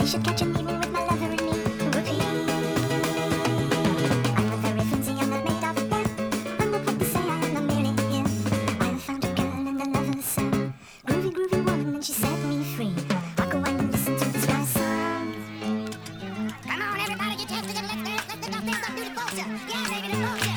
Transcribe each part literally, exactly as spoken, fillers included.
should catch an evening with my lover and me. Repeat. I'm a very flimsy, I'm not made of air. I'm not what to say, I am not merely here. I have found a girl and I love her so. Groovy, groovy woman, and she set me free. Walk away and listen to this my song. Come on, everybody, get tested. Let's dance, let's dance, let's do the culture. Yeah, baby, the culture.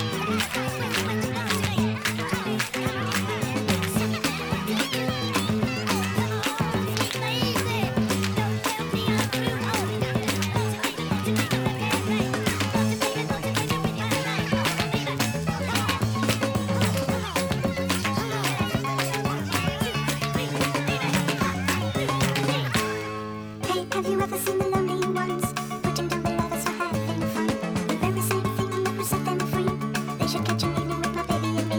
Have you ever seen the lonely ones putting down their lovers for having fun? The very same thing that will set them free. They should catch an evening with my baby and me.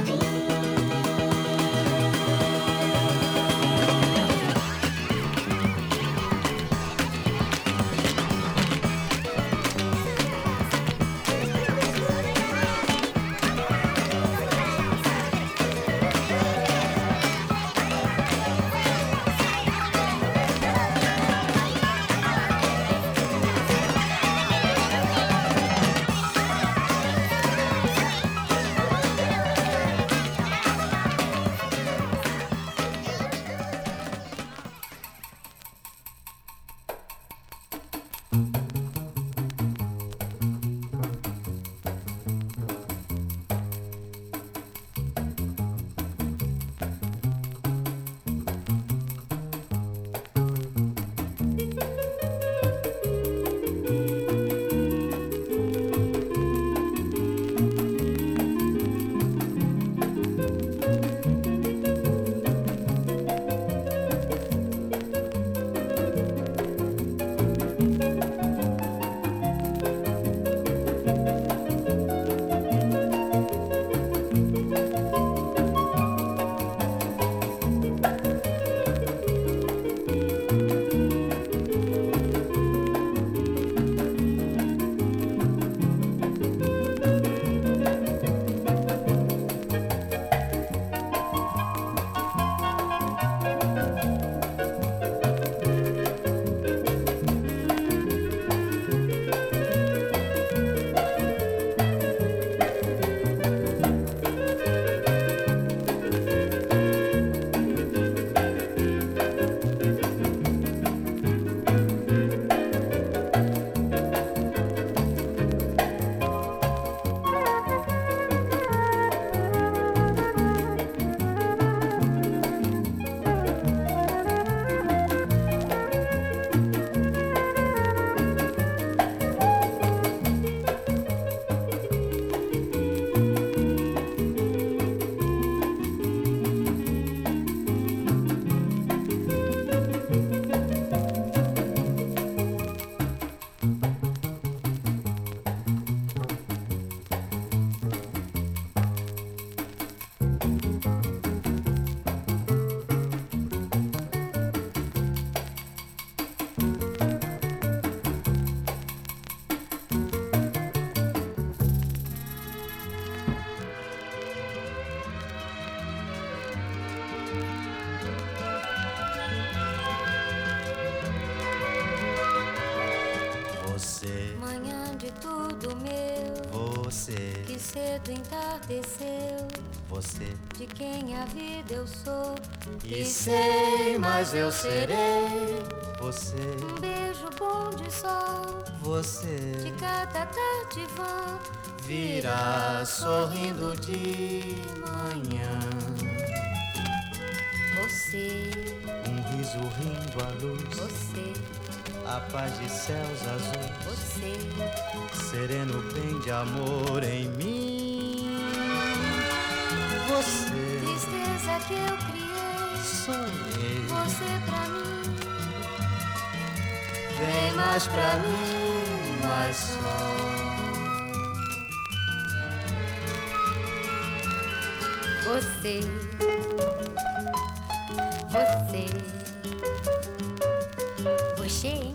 cedo entardeceu. Você de quem a vida eu sou e sei, mas eu serei. Você um beijo bom de sol. Você de cada tarde vã virá sorrindo de manhã. Você um riso rindo à luz. Você a paz de céus azuis. Você sereno bem de amor em mim. Você tristeza que eu criei. Sonhei Você pra mim. Vem mais pra mim, mais só. Você Você Você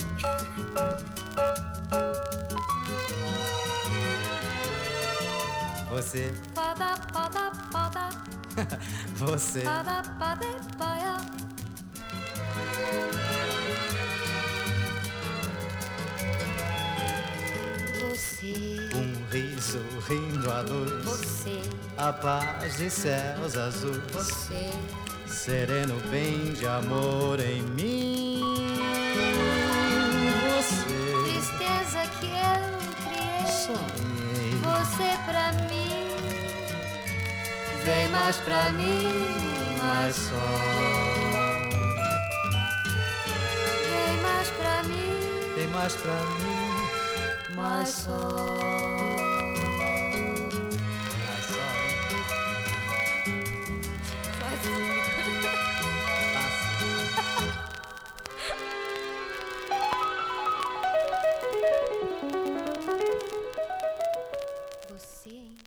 Você Pada, pada, pada. Você Pada, pada, pada. sorrindo à luz, Você, a paz de céus azuis, você, sereno bem de amor em mim. Você, tristeza que eu criei. sonhei, Você pra mim, vem mais pra mim, mais sol. vem mais pra mim, Vem mais pra mim, mais sol. Mais sol, hein? Você, hein?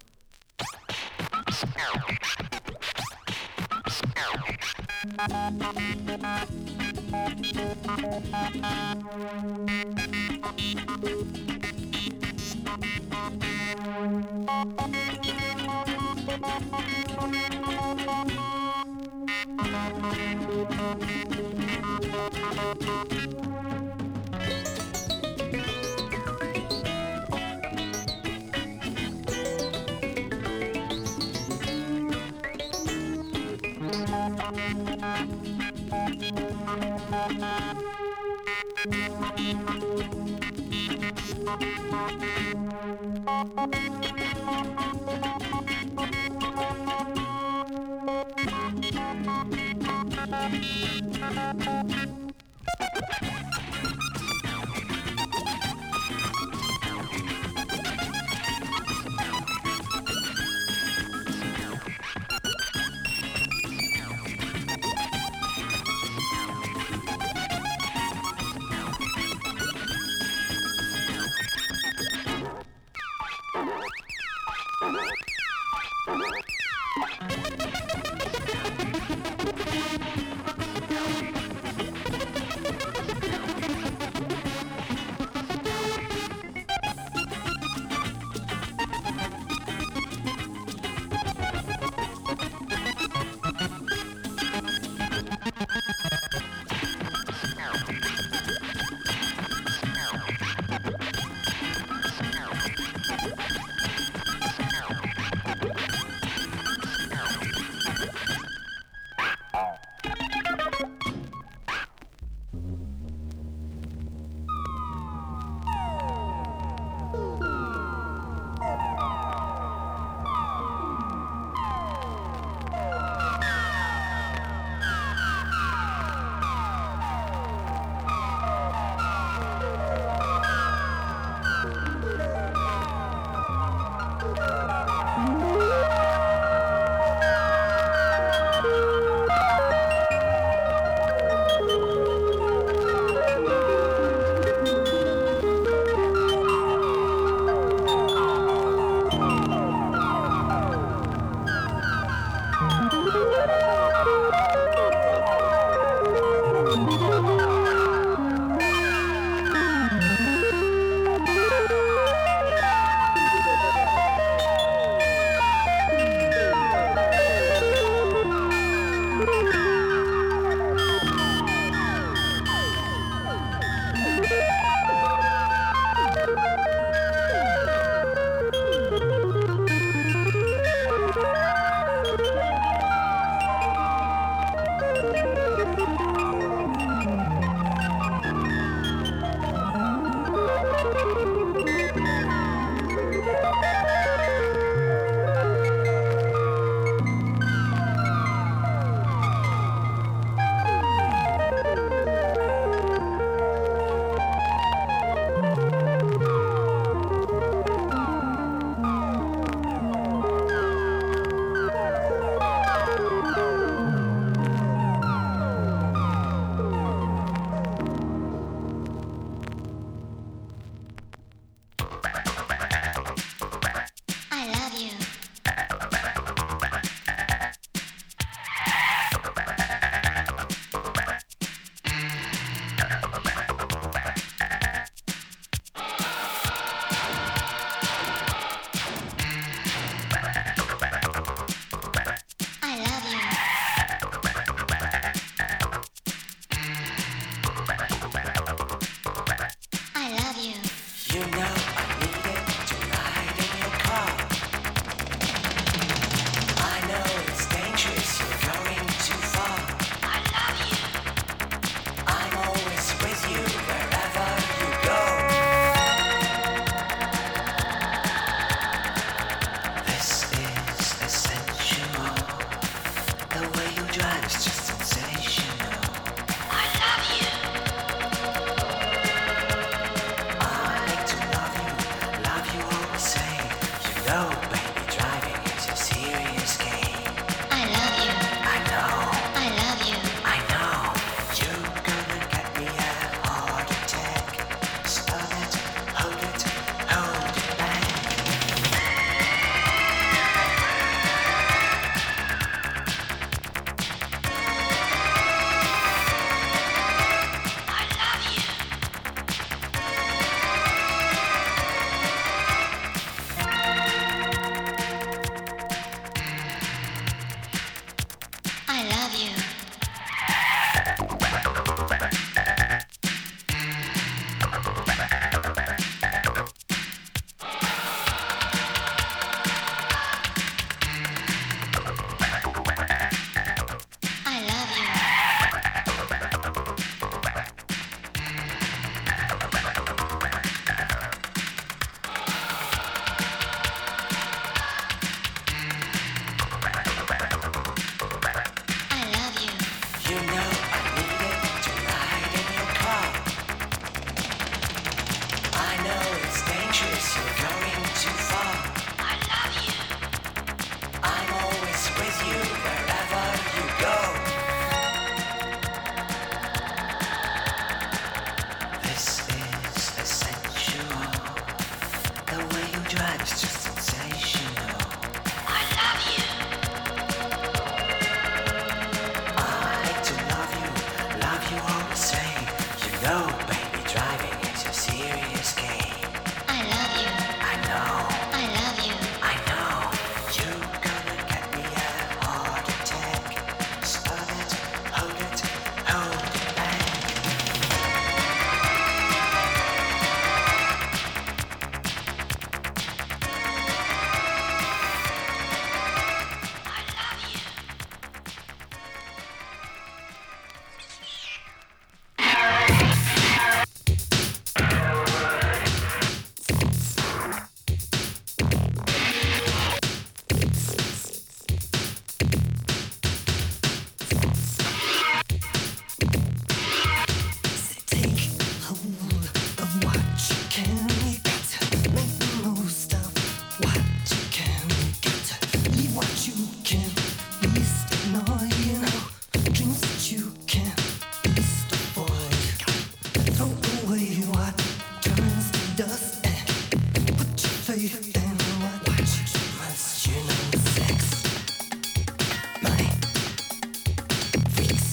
dust and put your faith in what you must. You know, sex, money, freaks.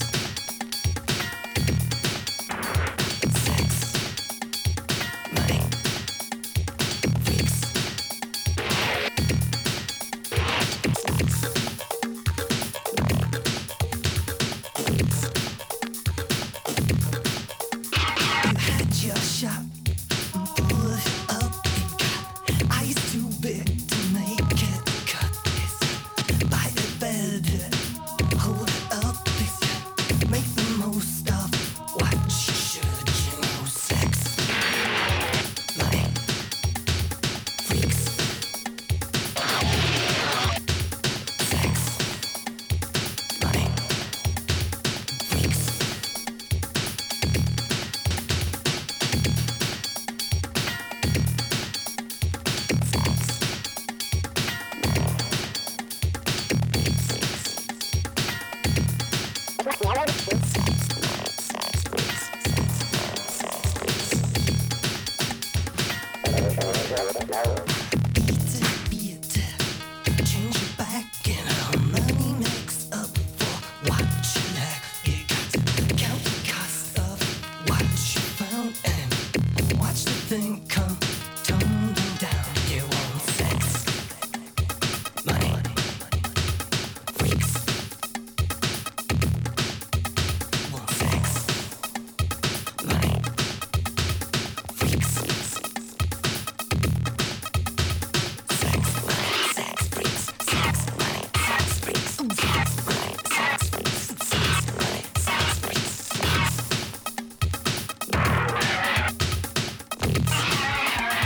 Sex, money, freaks. You had your shot, pull it up, it got ice too big to make it cut. It's by the bed, hold it up, it's make the most of what you should. You know, sex, money, freaks. Sex, money, freaks. Beat it, beat it, change it back and how money makes up for what you lack. You got to count the cost of what you found and watch the thing come tumbling down. You want sex, money, freaks. Want sex, money, freaks. Sex, money, sex, freaks. Sex, money, sex, freaks. Sex, money, sex, freaks. Sex, money, sex, freaks.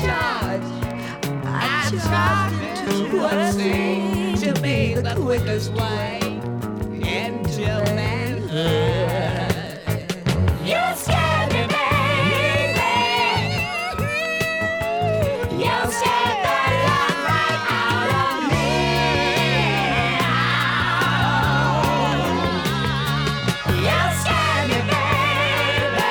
charge. I charge into what seems to be the quickest way into manhood. You scared me, baby. You scared the love right out of me. You scared me, baby.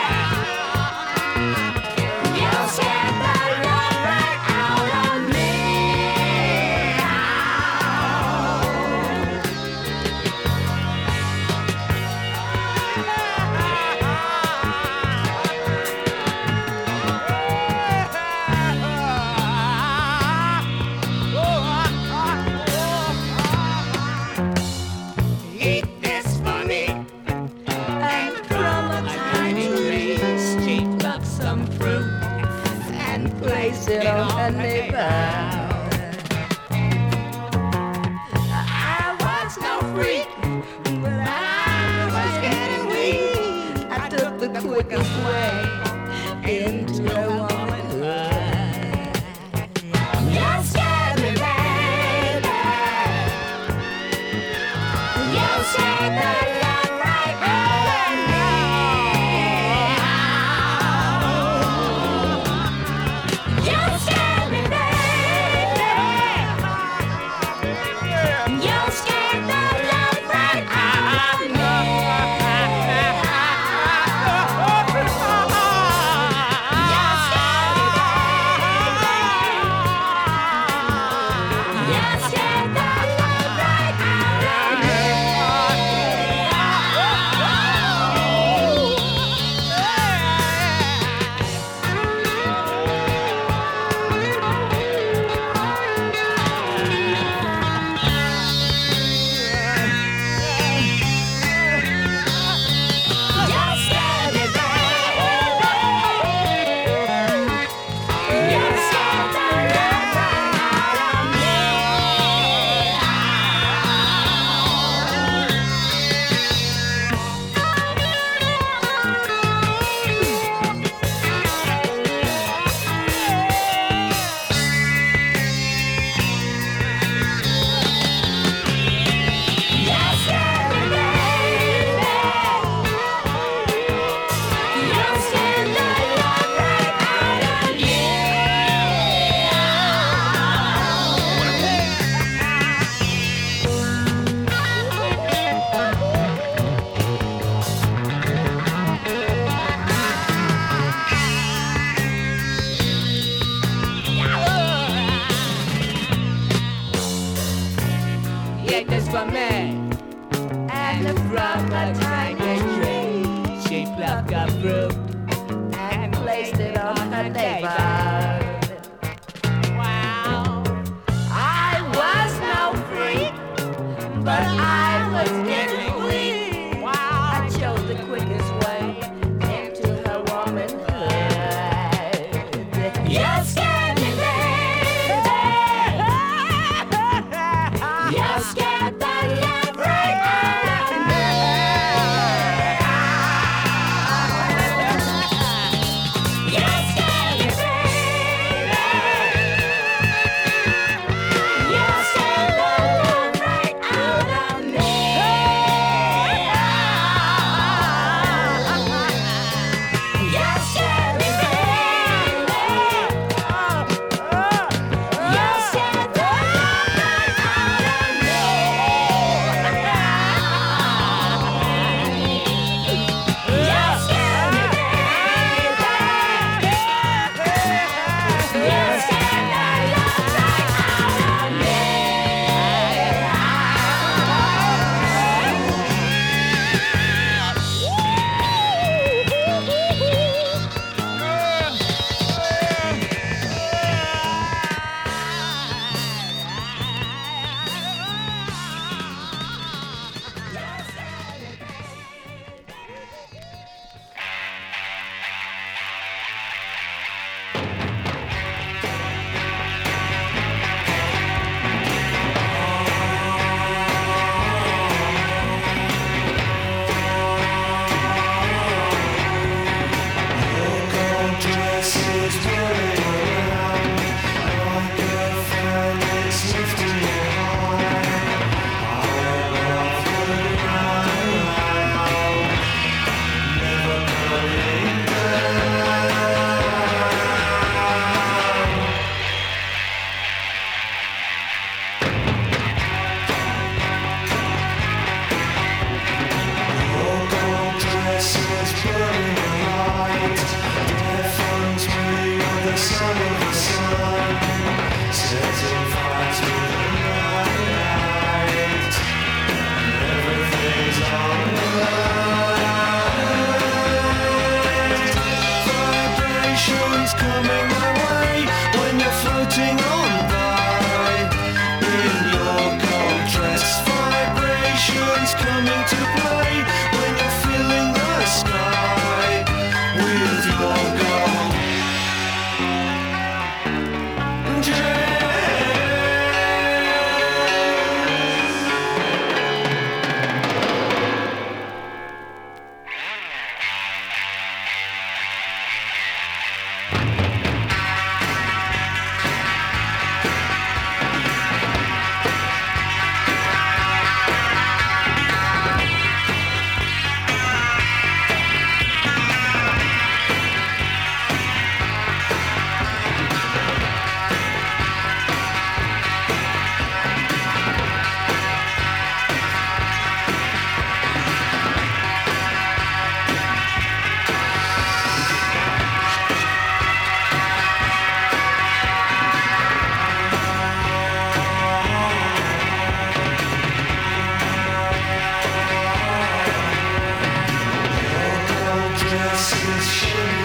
You scared the love right out of me. Eat this for me, and from a tiny tree, sheep up some fruit and place it on her neighbor. I was no freak, but I was getting weak. I took the quickest way into a womanhood. You scared me, baby. You scared the love right out of me. You scared me, baby. You scared the love right out of me. You scared me, baby. You scared the love right out of me. Get this for me, and from a tiny tree, she plucked a fruit and placed it on her table. Wow, I was no freak, but I was getting weak. Wow, I chose the quickest way into her womanhood. You scared me, baby. You scared the love right out of me. You this shit.